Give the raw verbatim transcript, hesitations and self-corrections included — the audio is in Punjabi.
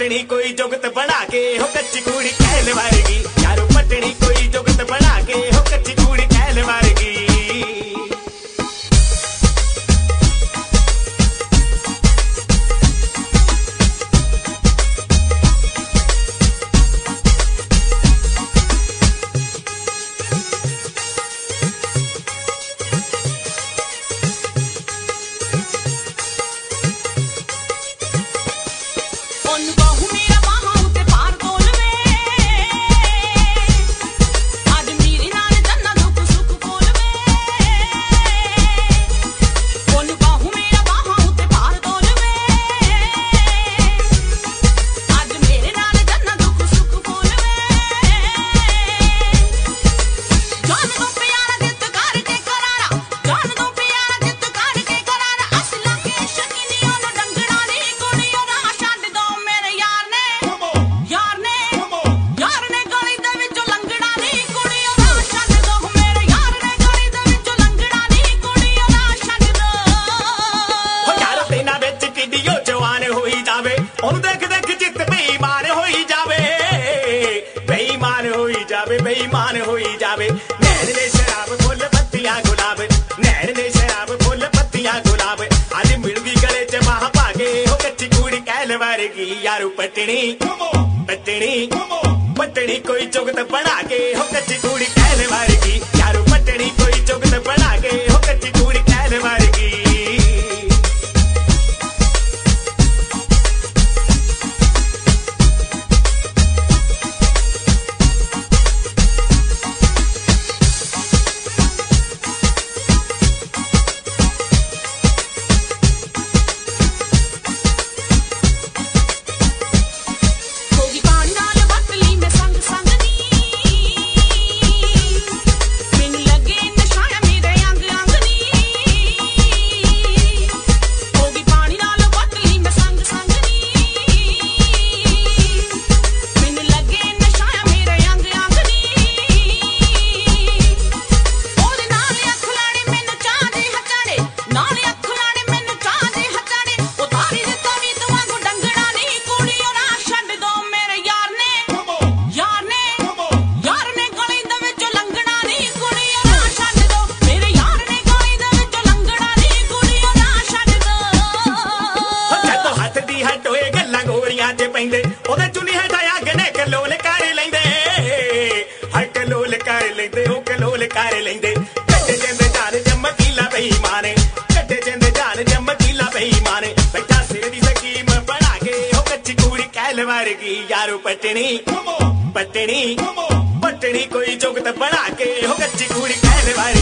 पटनी कोई जुगत बना के हो कच्ची कूड़ी कहल मारेगी यारो पटनी कोई जुगत बना के हो कच्ची कूड़ी कहल मारेगी। ਉਹਨੂੰ ਦੇਖ ਦੇਖ ਚਿੱਤ ਬੇਈਮਾਨ ਹੋਈ ਜਾਵੇ ਬੇਈਮਾਨ ਹੋਈ ਜਾਵੇ ਬੇਈਮਾਨ ਹੋਈ ਜਾਵੇ ਨੈਣ ਨੇ ਸ਼ਰਾਬ ਫੁੱਲ ਪੱਤੀਆਂ ਗੁਲਾਬ ਨੈਣ ਨੇ ਸ਼ਰਾਬ ਫੁੱਲ ਪੱਤੀਆਂ ਗੁਲਾਬ ਅੱਜ ਮਿਲ ਗਈ ਗਲੇ 'ਚ ਬਾਹ ਪਾ ਕੇ ਉਹ ਕੱਚੀ ਕੂੜੀ ਕਹਿਲ ਵਾਰੇਗੀ ਯਾਰੂ ਪਟਣੀ ਪਟਣੀ ਪਟਣੀ ਕੋਈ ਜੁਗਤ ਬਣਾ ਕੇ ਉਹ ਕੱਚੀ ਕੂੜੀ ਕਹਿਲ ਵਾਰੇਗੀ ਯਾਰੂ ਪਟਣੀ ਕੋਈ ਜੁਗਤ ਬਣਾ ਕੇ ਉਹ ਕੱਚੀ ਕੂੜੀ ਕਹਿਲ ਵਾਰੇਗੀ। ਉਹਦੇ ਚੁੰਨੀ ਹਟਾ ਅੱਗ ਨੇ ਕਲੋਲ ਕਰ ਲੈਂਦੇ ਹਰ ਕਲੋਲ ਕਰ ਲੈਂਦੇ ਉਹ ਕਲੋਲ ਕਰ ਲੈਂਦੇ ਕੱਟੇ ਜਾਂਦੇ ਜਾਨ ਜਮਕੀਲਾ ਬੇਈਮਾਨੇ ਕੱਟੇ ਜਾਂਦੇ ਜਾਨ ਜਮਕੀਲਾ ਬੇਈਮਾਨੇ ਬੈਠਾ ਸਿਰ ਦੀ ਸਕੀਮ ਬਣਾ ਕੇ ਉਹ ਕੱਚੀ ਕੂੜੀ ਕਹਿਲ ਵਾਰੇਗੀ ਯਾਰੋ ਪਟਣੀ ਪਟਣੀ ਪਟਣੀ ਕੋਈ ਜੁਗਤ ਬਣਾ ਕੇ ਉਹ ਕੱਚੀ ਕੂੜੀ ਕਹਿਲ ਵਾਰੇਗੀ।